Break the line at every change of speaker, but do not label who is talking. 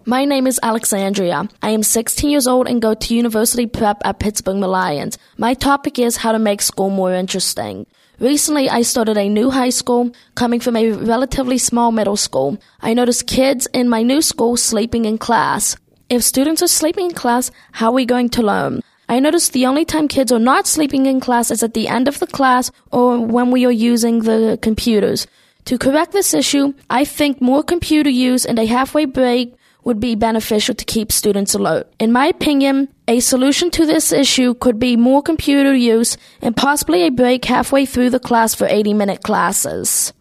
My name is Alexandria. I am 16 years old and go to University Prep at Pittsburgh Malayan. My topic is how to make school more interesting. Recently, I started a new high school, coming from a relatively small middle school. I noticed kids in my new school sleeping in class. If students are sleeping in class, how are we going to learn? I noticed the only time kids are not sleeping in class is at the end of the class or when we are using the computers. To correct this issue, I think more computer use and a halfway break would be beneficial to keep students alert. In my opinion, a solution to this issue could be more computer use and possibly a break halfway through the class for 80-minute classes.